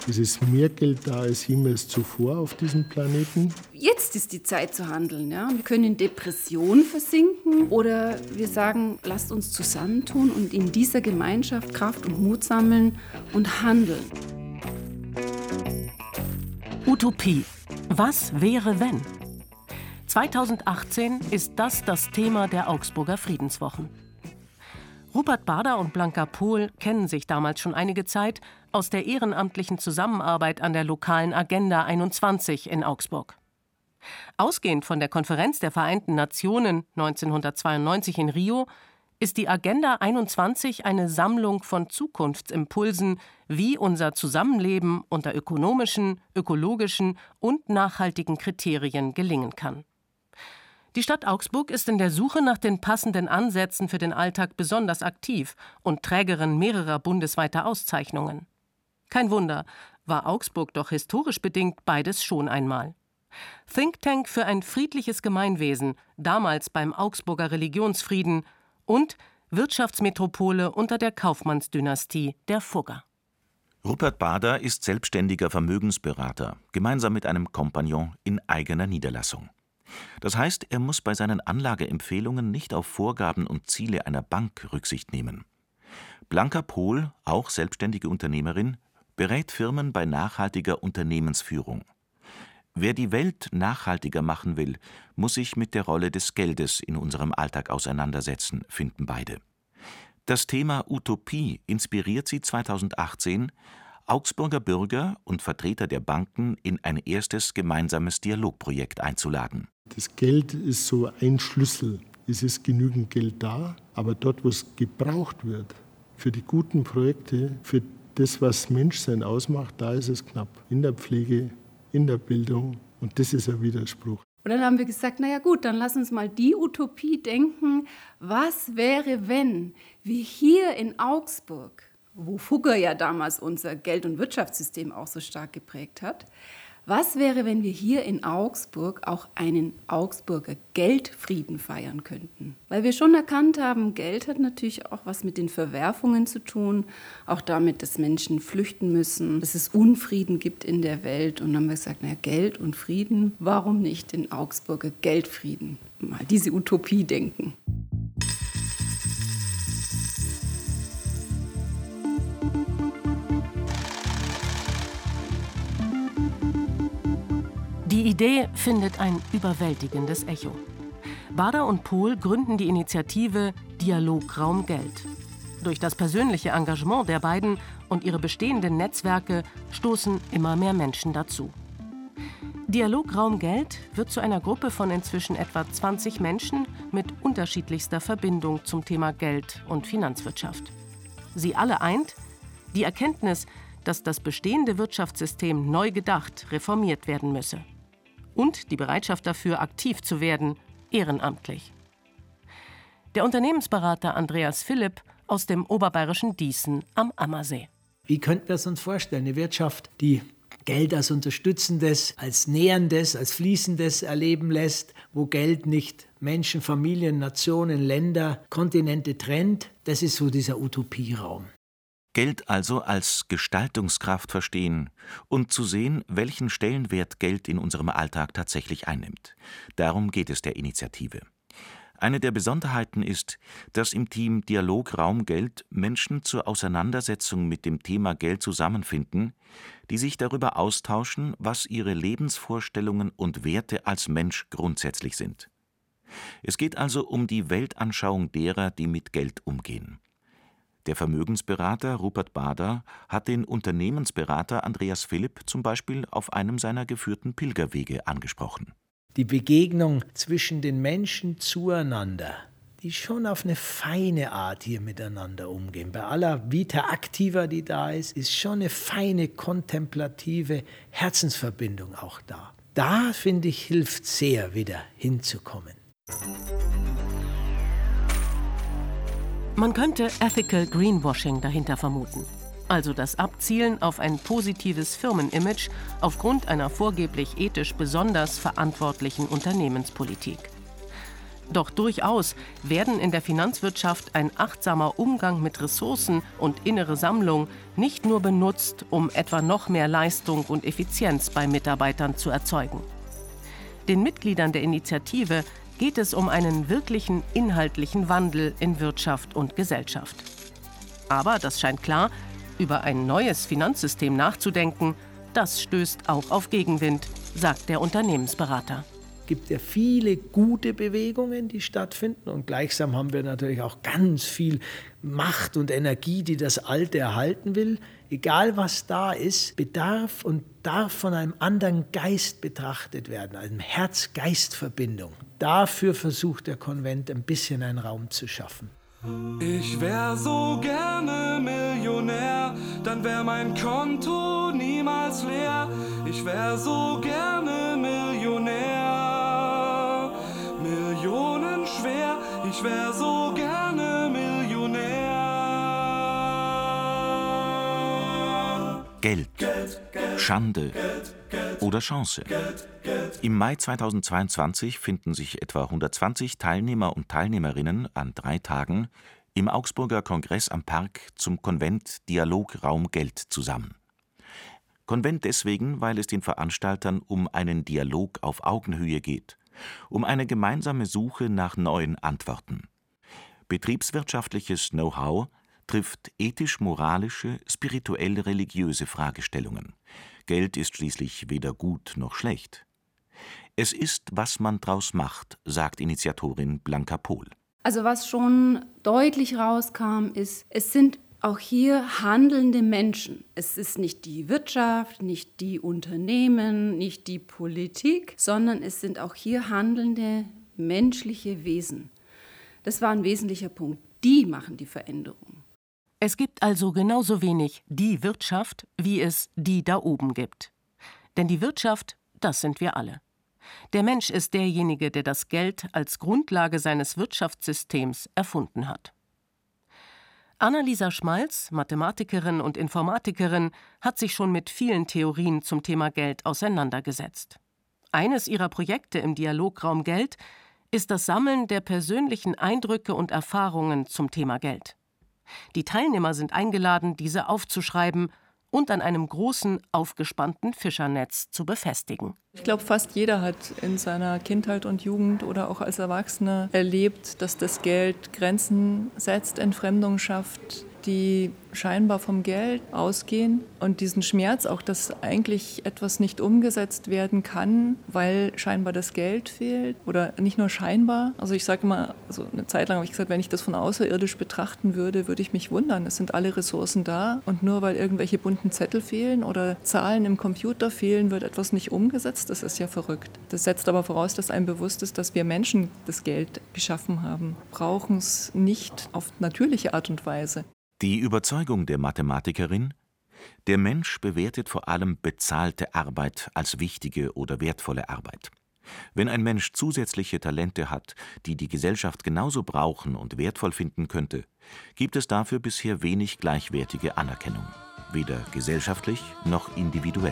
Es ist mehr Geld da als jemals zuvor auf diesem Planeten. Jetzt ist die Zeit zu handeln. Ja? Wir können in Depression versinken oder wir sagen, lasst uns zusammentun und in dieser Gemeinschaft Kraft und Mut sammeln und handeln. Utopie. Was wäre, wenn? 2018 ist das Thema der Augsburger Friedenswochen. Rupert Bader und Blanka Pohl kennen sich damals schon einige Zeit aus der ehrenamtlichen Zusammenarbeit an der lokalen Agenda 21 in Augsburg. Ausgehend von der Konferenz der Vereinten Nationen 1992 in Rio ist die Agenda 21 eine Sammlung von Zukunftsimpulsen, wie unser Zusammenleben unter ökonomischen, ökologischen und nachhaltigen Kriterien gelingen kann. Die Stadt Augsburg ist in der Suche nach den passenden Ansätzen für den Alltag besonders aktiv und Trägerin mehrerer bundesweiter Auszeichnungen. Kein Wunder, war Augsburg doch historisch bedingt beides schon einmal. Think Tank für ein friedliches Gemeinwesen, damals beim Augsburger Religionsfrieden, und Wirtschaftsmetropole unter der Kaufmannsdynastie der Fugger. Rupert Bader ist selbstständiger Vermögensberater, gemeinsam mit einem Kompagnon in eigener Niederlassung. Das heißt, er muss bei seinen Anlageempfehlungen nicht auf Vorgaben und Ziele einer Bank Rücksicht nehmen. Blanka Pohl, auch selbstständige Unternehmerin, berät Firmen bei nachhaltiger Unternehmensführung. Wer die Welt nachhaltiger machen will, muss sich mit der Rolle des Geldes in unserem Alltag auseinandersetzen, finden beide. Das Thema Utopie inspiriert sie 2018, Augsburger Bürger und Vertreter der Banken in ein erstes gemeinsames Dialogprojekt einzuladen. Das Geld ist so ein Schlüssel. Es ist genügend Geld da, aber dort, wo es gebraucht wird, für die guten Projekte, für das, was Menschsein ausmacht, da ist es knapp. In der Pflege, in der Bildung, und das ist ein Widerspruch. Und dann haben wir gesagt, naja gut, dann lass uns mal die Utopie denken. Was wäre, wenn wir hier in Augsburg, wo Fugger ja damals unser Geld- und Wirtschaftssystem auch so stark geprägt hat, was wäre, wenn wir hier in Augsburg auch einen Augsburger Geldfrieden feiern könnten? Weil wir schon erkannt haben, Geld hat natürlich auch was mit den Verwerfungen zu tun, auch damit, dass Menschen flüchten müssen, dass es Unfrieden gibt in der Welt. Und dann haben wir gesagt, naja, Geld und Frieden, warum nicht den Augsburger Geldfrieden? Mal diese Utopie denken. Die Idee findet ein überwältigendes Echo. Bader und Pohl gründen die Initiative Dialograum Geld. Durch das persönliche Engagement der beiden und ihre bestehenden Netzwerke stoßen immer mehr Menschen dazu. Dialograum Geld wird zu einer Gruppe von inzwischen etwa 20 Menschen mit unterschiedlichster Verbindung zum Thema Geld und Finanzwirtschaft. Sie alle eint die Erkenntnis, dass das bestehende Wirtschaftssystem neu gedacht, reformiert werden müsse. Und die Bereitschaft dafür, aktiv zu werden, ehrenamtlich. Der Unternehmensberater Andreas Philipp aus dem oberbayerischen Dießen am Ammersee. Wie könnten wir es uns vorstellen? Eine Wirtschaft, die Geld als Unterstützendes, als Näherndes, als Fließendes erleben lässt, wo Geld nicht Menschen, Familien, Nationen, Länder, Kontinente trennt. Das ist so dieser Utopieraum. Geld also als Gestaltungskraft verstehen und zu sehen, welchen Stellenwert Geld in unserem Alltag tatsächlich einnimmt. Darum geht es der Initiative. Eine der Besonderheiten ist, dass im Team Dialograum Geld Menschen zur Auseinandersetzung mit dem Thema Geld zusammenfinden, die sich darüber austauschen, was ihre Lebensvorstellungen und Werte als Mensch grundsätzlich sind. Es geht also um die Weltanschauung derer, die mit Geld umgehen. Der Vermögensberater Rupert Bader hat den Unternehmensberater Andreas Philipp zum Beispiel auf einem seiner geführten Pilgerwege angesprochen. Die Begegnung zwischen den Menschen zueinander, die schon auf eine feine Art hier miteinander umgehen. Bei aller Vita Activa, die da ist schon eine feine, kontemplative Herzensverbindung auch da. Da, finde ich, hilft sehr, wieder hinzukommen. Man könnte Ethical Greenwashing dahinter vermuten. Also das Abzielen auf ein positives Firmenimage aufgrund einer vorgeblich ethisch besonders verantwortlichen Unternehmenspolitik. Doch durchaus werden in der Finanzwirtschaft ein achtsamer Umgang mit Ressourcen und innere Sammlung nicht nur benutzt, um etwa noch mehr Leistung und Effizienz bei Mitarbeitern zu erzeugen. Den Mitgliedern der Initiative geht es um einen wirklichen inhaltlichen Wandel in Wirtschaft und Gesellschaft. Aber, das scheint klar, über ein neues Finanzsystem nachzudenken, das stößt auch auf Gegenwind, sagt der Unternehmensberater. Es gibt ja viele gute Bewegungen, die stattfinden, und gleichsam haben wir natürlich auch ganz viel Macht und Energie, die das Alte erhalten will. Egal was da ist, bedarf und darf von einem anderen Geist betrachtet werden, einem Herz-Geist-Verbindung. Dafür versucht der Konvent ein bisschen einen Raum zu schaffen. Ich wär so gerne Millionär, dann wär mein Konto niemals leer. Ich wär so gerne Millionär, millionenschwer. Ich wär so gerne Millionär. Geld, Schande oder Chance. Im Mai 2022 finden sich etwa 120 Teilnehmer und Teilnehmerinnen an 3 Tagen im Augsburger Kongress am Park zum Konvent Dialograum Geld zusammen. Konvent deswegen, weil es den Veranstaltern um einen Dialog auf Augenhöhe geht, um eine gemeinsame Suche nach neuen Antworten. Betriebswirtschaftliches Know-how trifft ethisch-moralische, spirituell-religiöse Fragestellungen. Geld ist schließlich weder gut noch schlecht. Es ist, was man draus macht, sagt Initiatorin Blanka Pohl. Also was schon deutlich rauskam, ist, es sind auch hier handelnde Menschen. Es ist nicht die Wirtschaft, nicht die Unternehmen, nicht die Politik, sondern es sind auch hier handelnde menschliche Wesen. Das war ein wesentlicher Punkt. Die machen die Veränderung. Es gibt also genauso wenig die Wirtschaft, wie es die da oben gibt. Denn die Wirtschaft, das sind wir alle. Der Mensch ist derjenige, der das Geld als Grundlage seines Wirtschaftssystems erfunden hat. Annalisa Schmalz, Mathematikerin und Informatikerin, hat sich schon mit vielen Theorien zum Thema Geld auseinandergesetzt. Eines ihrer Projekte im Dialograum Geld ist das Sammeln der persönlichen Eindrücke und Erfahrungen zum Thema Geld. Die Teilnehmer sind eingeladen, diese aufzuschreiben und an einem großen, aufgespannten Fischernetz zu befestigen. Ich glaube, fast jeder hat in seiner Kindheit und Jugend oder auch als Erwachsener erlebt, dass das Geld Grenzen setzt, Entfremdung schafft, die scheinbar vom Geld ausgehen. Und diesen Schmerz auch, dass eigentlich etwas nicht umgesetzt werden kann, weil scheinbar das Geld fehlt. Oder nicht nur scheinbar. Also ich sage immer, so eine Zeit lang habe ich gesagt, wenn ich das von außerirdisch betrachten würde, würde ich mich wundern. Es sind alle Ressourcen da. Und nur weil irgendwelche bunten Zettel fehlen oder Zahlen im Computer fehlen, wird etwas nicht umgesetzt. Das ist ja verrückt. Das setzt aber voraus, dass einem bewusst ist, dass wir Menschen das Geld geschaffen haben. Brauchen es nicht auf natürliche Art und Weise. Die Überzeugung der Mathematikerin: Der Mensch bewertet vor allem bezahlte Arbeit als wichtige oder wertvolle Arbeit. Wenn ein Mensch zusätzliche Talente hat, die die Gesellschaft genauso brauchen und wertvoll finden könnte, gibt es dafür bisher wenig gleichwertige Anerkennung, weder gesellschaftlich noch individuell.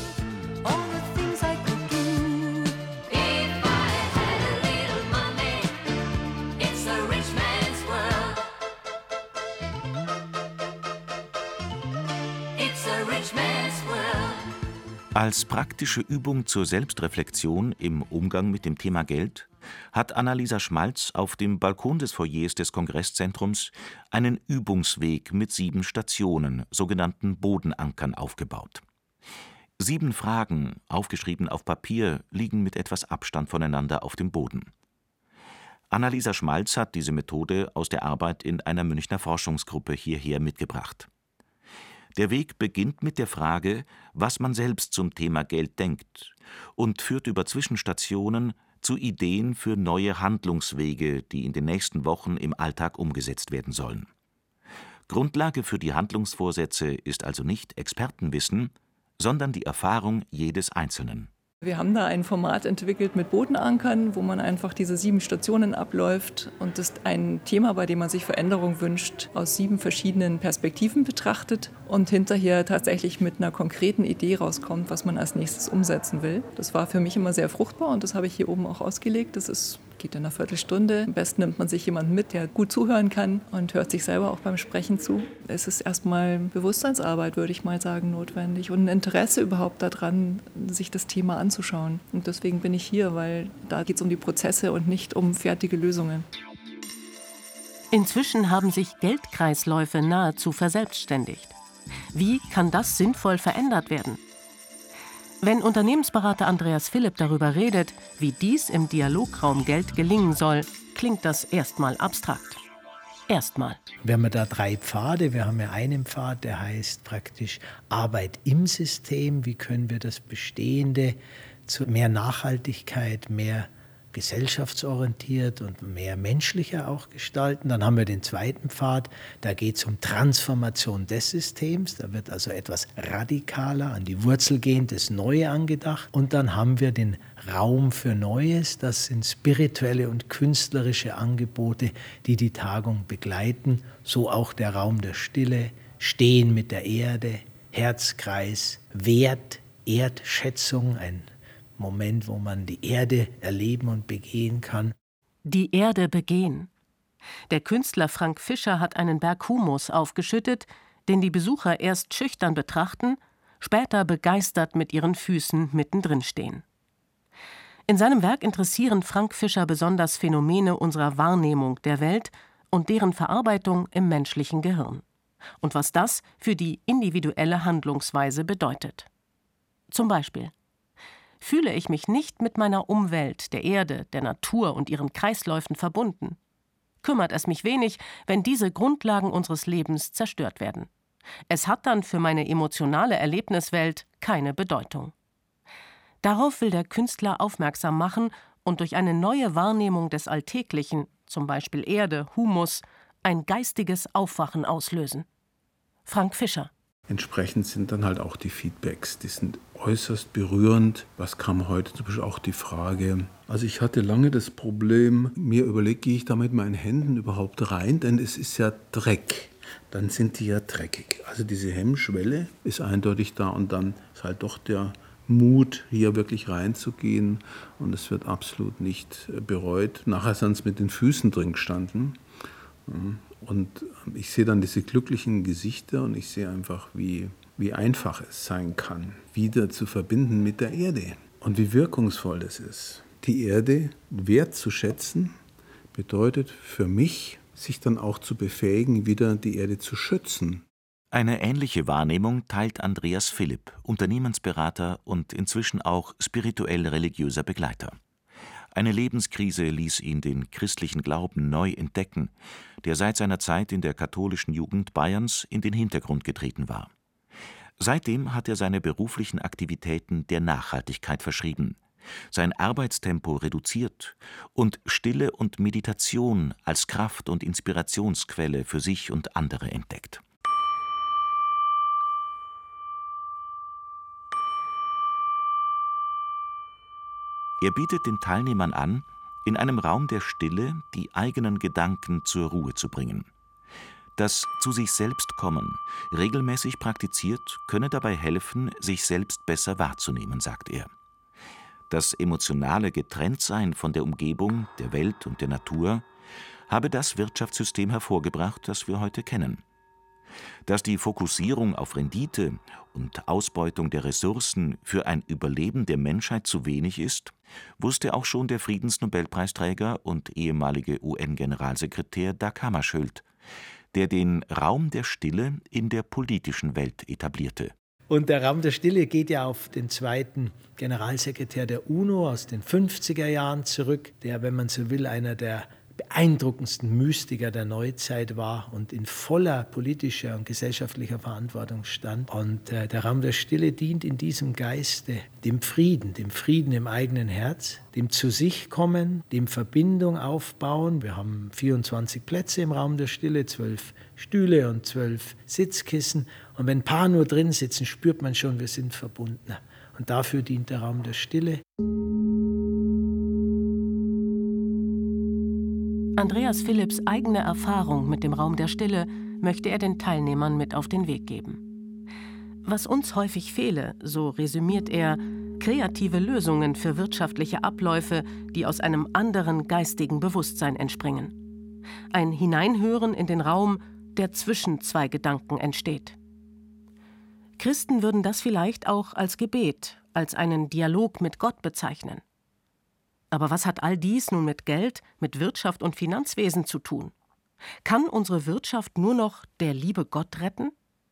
Als praktische Übung zur Selbstreflexion im Umgang mit dem Thema Geld hat Annalisa Schmalz auf dem Balkon des Foyers des Kongresszentrums einen Übungsweg mit 7 Stationen, sogenannten Bodenankern, aufgebaut. 7 Fragen, aufgeschrieben auf Papier, liegen mit etwas Abstand voneinander auf dem Boden. Annalisa Schmalz hat diese Methode aus der Arbeit in einer Münchner Forschungsgruppe hierher mitgebracht. Der Weg beginnt mit der Frage, was man selbst zum Thema Geld denkt, und führt über Zwischenstationen zu Ideen für neue Handlungswege, die in den nächsten Wochen im Alltag umgesetzt werden sollen. Grundlage für die Handlungsvorsätze ist also nicht Expertenwissen, sondern die Erfahrung jedes Einzelnen. Wir haben da ein Format entwickelt mit Bodenankern, wo man einfach diese 7 Stationen abläuft und das ist ein Thema, bei dem man sich Veränderung wünscht, aus 7 verschiedenen Perspektiven betrachtet und hinterher tatsächlich mit einer konkreten Idee rauskommt, was man als nächstes umsetzen will. Das war für mich immer sehr fruchtbar und das habe ich hier oben auch ausgelegt. Das ist Geht in einer Viertelstunde. Am besten nimmt man sich jemanden mit, der gut zuhören kann und hört sich selber auch beim Sprechen zu. Es ist erstmal Bewusstseinsarbeit, würde ich mal sagen, notwendig und ein Interesse überhaupt daran, sich das Thema anzuschauen. Und deswegen bin ich hier, weil da geht es um die Prozesse und nicht um fertige Lösungen. Inzwischen haben sich Geldkreisläufe nahezu verselbstständigt. Wie kann das sinnvoll verändert werden? Wenn Unternehmensberater Andreas Philipp darüber redet, wie dies im Dialograum Geld gelingen soll, klingt das erstmal abstrakt. Erstmal. Wir haben da 3 Pfade. Wir haben ja einen Pfad, der heißt praktisch Arbeit im System. Wie können wir das Bestehende zu mehr Nachhaltigkeit, mehr gesellschaftsorientiert und mehr menschlicher auch gestalten. Dann haben wir den zweiten Pfad, da geht es um Transformation des Systems, da wird also etwas radikaler, an die Wurzel gehend, das Neue angedacht. Und dann haben wir den Raum für Neues, das sind spirituelle und künstlerische Angebote, die die Tagung begleiten, so auch der Raum der Stille, Stehen mit der Erde, Herzkreis, Wert, Erdschätzung, ein Moment, wo man die Erde erleben und begehen kann. Die Erde begehen. Der Künstler Frank Fischer hat einen Berg Humus aufgeschüttet, den die Besucher erst schüchtern betrachten, später begeistert mit ihren Füßen mittendrin stehen. In seinem Werk interessieren Frank Fischer besonders Phänomene unserer Wahrnehmung der Welt und deren Verarbeitung im menschlichen Gehirn. Und was das für die individuelle Handlungsweise bedeutet. Zum Beispiel: Fühle ich mich nicht mit meiner Umwelt, der Erde, der Natur und ihren Kreisläufen verbunden? Kümmert es mich wenig, wenn diese Grundlagen unseres Lebens zerstört werden. Es hat dann für meine emotionale Erlebniswelt keine Bedeutung. Darauf will der Künstler aufmerksam machen und durch eine neue Wahrnehmung des Alltäglichen, zum Beispiel Erde, Humus, ein geistiges Aufwachen auslösen. Frank Fischer. Entsprechend sind dann halt auch die Feedbacks, die sind äußerst berührend. Was kam heute zum Beispiel auch die Frage, also ich hatte lange das Problem, mir überlegt, gehe ich da mit meinen Händen überhaupt rein, denn es ist ja Dreck, dann sind die ja dreckig. Also diese Hemmschwelle ist eindeutig da und dann ist halt doch der Mut, hier wirklich reinzugehen und es wird absolut nicht bereut. Nachher sind es mit den Füßen drin gestanden. Und ich sehe dann diese glücklichen Gesichter und ich sehe einfach, wie einfach es sein kann, wieder zu verbinden mit der Erde und wie wirkungsvoll das ist. Die Erde wertzuschätzen bedeutet für mich, sich dann auch zu befähigen, wieder die Erde zu schützen. Eine ähnliche Wahrnehmung teilt Andreas Philipp, Unternehmensberater und inzwischen auch spirituell-religiöser Begleiter. Eine Lebenskrise ließ ihn den christlichen Glauben neu entdecken, der seit seiner Zeit in der katholischen Jugend Bayerns in den Hintergrund getreten war. Seitdem hat er seine beruflichen Aktivitäten der Nachhaltigkeit verschrieben, sein Arbeitstempo reduziert und Stille und Meditation als Kraft- und Inspirationsquelle für sich und andere entdeckt. Er bietet den Teilnehmern an, in einem Raum der Stille die eigenen Gedanken zur Ruhe zu bringen. Das zu sich selbst kommen, regelmäßig praktiziert, könne dabei helfen, sich selbst besser wahrzunehmen, sagt er. Das emotionale Getrenntsein von der Umgebung, der Welt und der Natur habe das Wirtschaftssystem hervorgebracht, das wir heute kennen. Dass die Fokussierung auf Rendite und Ausbeutung der Ressourcen für ein Überleben der Menschheit zu wenig ist, wusste auch schon der Friedensnobelpreisträger und ehemalige UN-Generalsekretär Dag Hammarskjöld, der den Raum der Stille in der politischen Welt etablierte. Und der Raum der Stille geht ja auf den zweiten Generalsekretär der UNO aus den 50er Jahren zurück, der, wenn man so will, einer der beeindruckendsten Mystiker der Neuzeit war und in voller politischer und gesellschaftlicher Verantwortung stand. Und der Raum der Stille dient in diesem Geiste dem Frieden im eigenen Herz, dem zu sich kommen, dem Verbindung aufbauen. Wir haben 24 Plätze im Raum der Stille, 12 Stühle und 12 Sitzkissen. Und wenn ein paar nur drin sitzen, spürt man schon, wir sind verbunden. Und dafür dient der Raum der Stille. Andreas Philipps eigene Erfahrung mit dem Raum der Stille möchte er den Teilnehmern mit auf den Weg geben. Was uns häufig fehle, so resümiert er, kreative Lösungen für wirtschaftliche Abläufe, die aus einem anderen geistigen Bewusstsein entspringen. Ein Hineinhören in den Raum, der zwischen zwei Gedanken entsteht. Christen würden das vielleicht auch als Gebet, als einen Dialog mit Gott bezeichnen. Aber was hat all dies nun mit Geld, mit Wirtschaft und Finanzwesen zu tun? Kann unsere Wirtschaft nur noch der liebe Gott retten?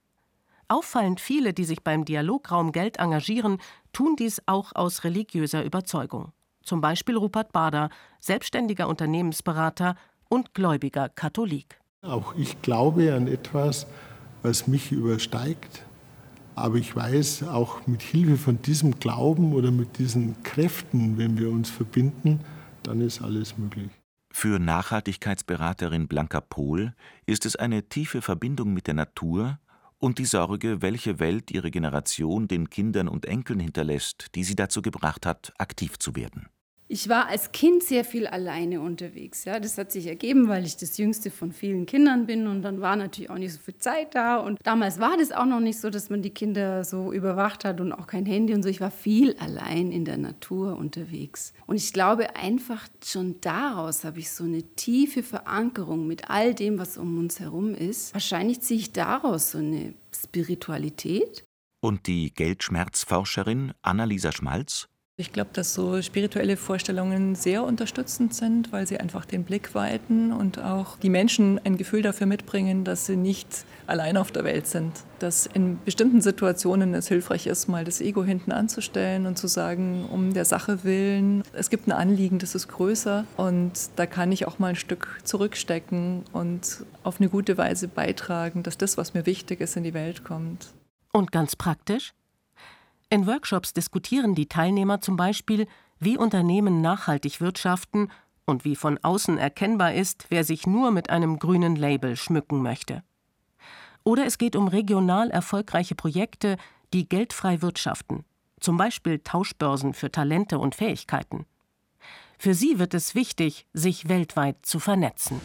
Auffallend viele, die sich beim Dialograum Geld engagieren, tun dies auch aus religiöser Überzeugung. Zum Beispiel Rupert Bader, selbstständiger Unternehmensberater und gläubiger Katholik. Auch ich glaube an etwas, was mich übersteigt. Aber ich weiß, auch mit Hilfe von diesem Glauben oder mit diesen Kräften, wenn wir uns verbinden, dann ist alles möglich. Für Nachhaltigkeitsberaterin Blanka Pohl ist es eine tiefe Verbindung mit der Natur und die Sorge, welche Welt ihre Generation den Kindern und Enkeln hinterlässt, die sie dazu gebracht hat, aktiv zu werden. Ich war als Kind sehr viel alleine unterwegs. Ja. Das hat sich ergeben, weil ich das jüngste von vielen Kindern bin und dann war natürlich auch nicht so viel Zeit da. Und damals war das auch noch nicht so, dass man die Kinder so überwacht hat und auch kein Handy und so. Ich war viel allein in der Natur unterwegs. Und ich glaube einfach schon daraus habe ich so eine tiefe Verankerung mit all dem, was um uns herum ist. Wahrscheinlich ziehe ich daraus so eine Spiritualität. Und die Geldschmerzforscherin Annalisa Schmalz? Ich glaube, dass so spirituelle Vorstellungen sehr unterstützend sind, weil sie einfach den Blick weiten und auch die Menschen ein Gefühl dafür mitbringen, dass sie nicht allein auf der Welt sind. Dass in bestimmten Situationen es hilfreich ist, mal das Ego hinten anzustellen und zu sagen, um der Sache willen, es gibt ein Anliegen, das ist größer und da kann ich auch mal ein Stück zurückstecken und auf eine gute Weise beitragen, dass das, was mir wichtig ist, in die Welt kommt. Und ganz praktisch? In Workshops diskutieren die Teilnehmer zum Beispiel, wie Unternehmen nachhaltig wirtschaften und wie von außen erkennbar ist, wer sich nur mit einem grünen Label schmücken möchte. Oder es geht um regional erfolgreiche Projekte, die geldfrei wirtschaften, zum Beispiel Tauschbörsen für Talente und Fähigkeiten. Für sie wird es wichtig, sich weltweit zu vernetzen.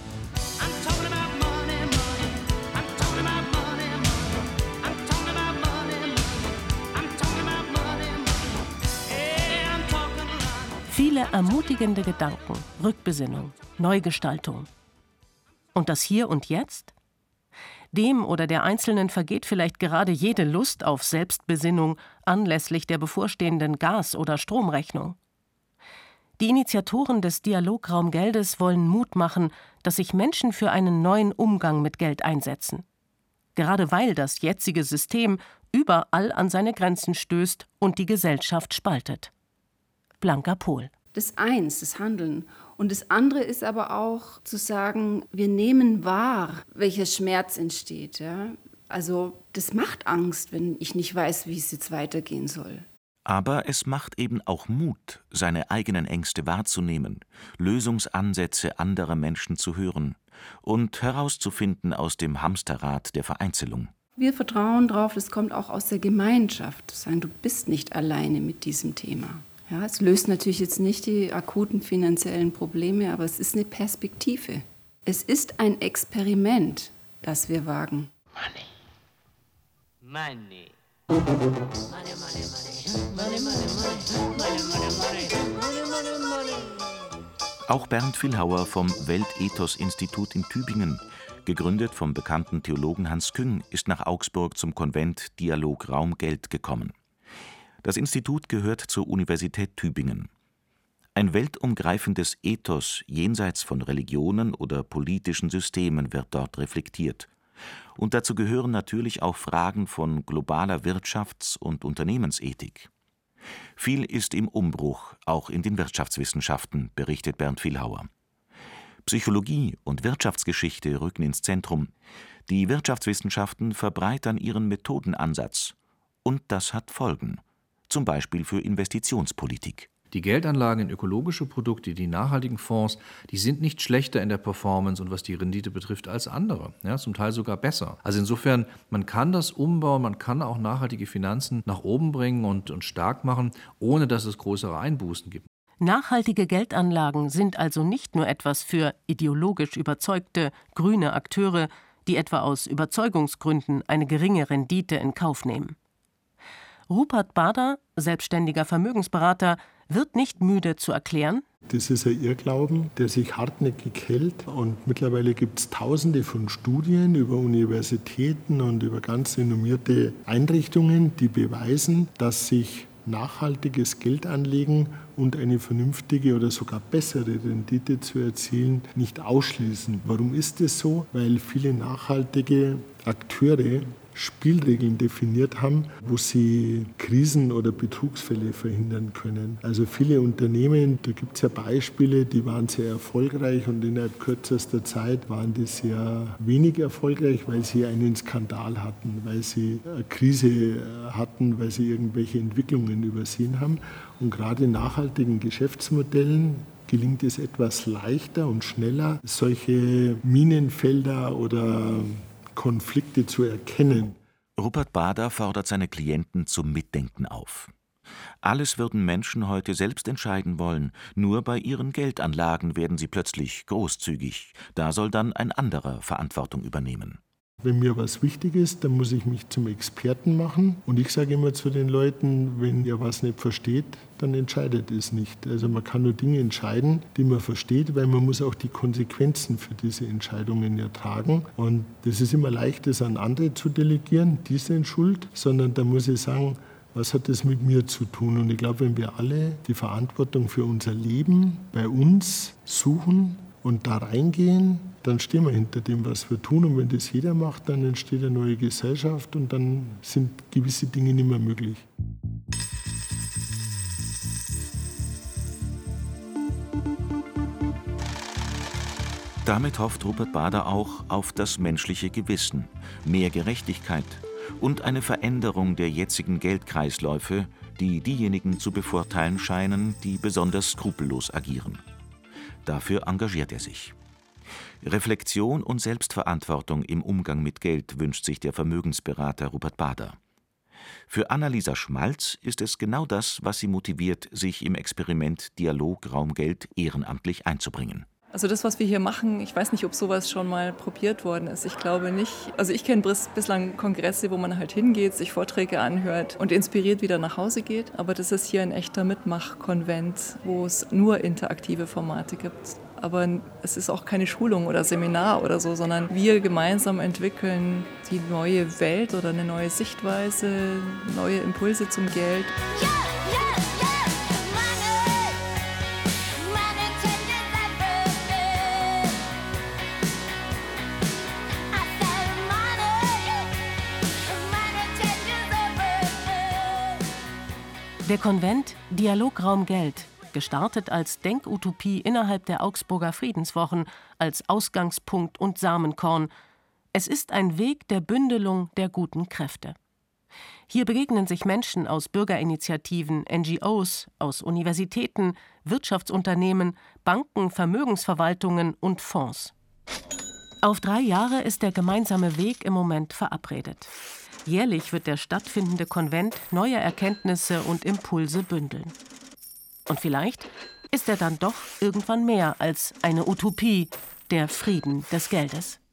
Viele ermutigende Gedanken, Rückbesinnung, Neugestaltung. Und das Hier und Jetzt? Dem oder der Einzelnen vergeht vielleicht gerade jede Lust auf Selbstbesinnung anlässlich der bevorstehenden Gas- oder Stromrechnung. Die Initiatoren des Dialograum Geldes wollen Mut machen, dass sich Menschen für einen neuen Umgang mit Geld einsetzen. Gerade weil das jetzige System überall an seine Grenzen stößt und die Gesellschaft spaltet. Blanka Pohl. Das eins, das Handeln. Und das andere ist aber auch zu sagen, wir nehmen wahr, welcher Schmerz entsteht. Ja? Also das macht Angst, wenn ich nicht weiß, wie es jetzt weitergehen soll. Aber es macht eben auch Mut, seine eigenen Ängste wahrzunehmen, Lösungsansätze anderer Menschen zu hören und herauszufinden aus dem Hamsterrad der Vereinzelung. Wir vertrauen darauf, das kommt auch aus der Gemeinschaft. Sagen, du bist nicht alleine mit diesem Thema. Ja, es löst natürlich jetzt nicht die akuten finanziellen Probleme, aber es ist eine Perspektive. Es ist ein Experiment, das wir wagen. Money. Auch Bernd Villhauer vom Weltethos-Institut in Tübingen, gegründet vom bekannten Theologen Hans Küng, ist nach Augsburg zum Konvent Dialograum Geld gekommen. Das Institut gehört zur Universität Tübingen. Ein weltumgreifendes Ethos jenseits von Religionen oder politischen Systemen wird dort reflektiert. Und dazu gehören natürlich auch Fragen von globaler Wirtschafts- und Unternehmensethik. Viel ist im Umbruch, auch in den Wirtschaftswissenschaften, berichtet Bernd Villhauer. Psychologie und Wirtschaftsgeschichte rücken ins Zentrum. Die Wirtschaftswissenschaften verbreitern ihren Methodenansatz. Und das hat Folgen. Zum Beispiel für Investitionspolitik. Die Geldanlagen in ökologische Produkte, die nachhaltigen Fonds, die sind nicht schlechter in der Performance und was die Rendite betrifft als andere, ja, zum Teil sogar besser. Also insofern, man kann das umbauen, man kann auch nachhaltige Finanzen nach oben bringen und stark machen, ohne dass es größere Einbußen gibt. Nachhaltige Geldanlagen sind also nicht nur etwas für ideologisch überzeugte, grüne Akteure, die etwa aus Überzeugungsgründen eine geringe Rendite in Kauf nehmen. Rupert Bader, selbstständiger Vermögensberater, wird nicht müde zu erklären: Das ist ein Irrglauben, der sich hartnäckig hält. Und mittlerweile gibt es Tausende von Studien über Universitäten und über ganz renommierte Einrichtungen, die beweisen, dass sich nachhaltiges Geldanlegen und eine vernünftige oder sogar bessere Rendite zu erzielen nicht ausschließen. Warum ist das so? Weil viele nachhaltige Akteure Spielregeln definiert haben, wo sie Krisen oder Betrugsfälle verhindern können. Also viele Unternehmen, da gibt es ja Beispiele, die waren sehr erfolgreich und innerhalb kürzester Zeit waren die sehr wenig erfolgreich, weil sie einen Skandal hatten, weil sie eine Krise hatten, weil sie irgendwelche Entwicklungen übersehen haben. Und gerade in nachhaltigen Geschäftsmodellen gelingt es etwas leichter und schneller, solche Minenfelder oder Konflikte zu erkennen. Rupert Bader fordert seine Klienten zum Mitdenken auf. Alles würden Menschen heute selbst entscheiden wollen, nur bei ihren Geldanlagen werden sie plötzlich großzügig. Da soll dann ein anderer Verantwortung übernehmen. Wenn mir was wichtig ist, dann muss ich mich zum Experten machen. Und ich sage immer zu den Leuten, wenn ihr was nicht versteht, dann entscheidet es nicht. Also man kann nur Dinge entscheiden, die man versteht, weil man muss auch die Konsequenzen für diese Entscheidungen ja tragen. Und das ist immer leicht, das an andere zu delegieren, die sind schuld, sondern da muss ich sagen, was hat das mit mir zu tun? Und ich glaube, wenn wir alle die Verantwortung für unser Leben bei uns suchen und da reingehen, dann stehen wir hinter dem, was wir tun. Und wenn das jeder macht, dann entsteht eine neue Gesellschaft und dann sind gewisse Dinge nicht mehr möglich. Damit hofft Rupert Bader auch auf das menschliche Gewissen, mehr Gerechtigkeit und eine Veränderung der jetzigen Geldkreisläufe, die diejenigen zu bevorteilen scheinen, die besonders skrupellos agieren. Dafür engagiert er sich. Reflexion und Selbstverantwortung im Umgang mit Geld wünscht sich der Vermögensberater Rupert Bader. Für Annalisa Schmalz ist es genau das, was sie motiviert, sich im Experiment Dialog Raum Geld ehrenamtlich einzubringen. Also das, was wir hier machen, ich weiß nicht, ob sowas schon mal probiert worden ist. Ich glaube nicht. Also ich kenne bislang Kongresse, wo man halt hingeht, sich Vorträge anhört und inspiriert wieder nach Hause geht. Aber das ist hier ein echter Mitmachkonvent, wo es nur interaktive Formate gibt. Aber es ist auch keine Schulung oder Seminar oder so, sondern wir gemeinsam entwickeln die neue Welt oder eine neue Sichtweise, neue Impulse zum Geld. Der Konvent Dialograum Geld, gestartet als Denkutopie innerhalb der Augsburger Friedenswochen, als Ausgangspunkt und Samenkorn. Es ist ein Weg der Bündelung der guten Kräfte. Hier begegnen sich Menschen aus Bürgerinitiativen, NGOs, aus Universitäten, Wirtschaftsunternehmen, Banken, Vermögensverwaltungen und Fonds. Auf 3 Jahre ist der gemeinsame Weg im Moment verabredet. Jährlich wird der stattfindende Konvent neue Erkenntnisse und Impulse bündeln. Und vielleicht ist er dann doch irgendwann mehr als eine Utopie, der Frieden des Geldes.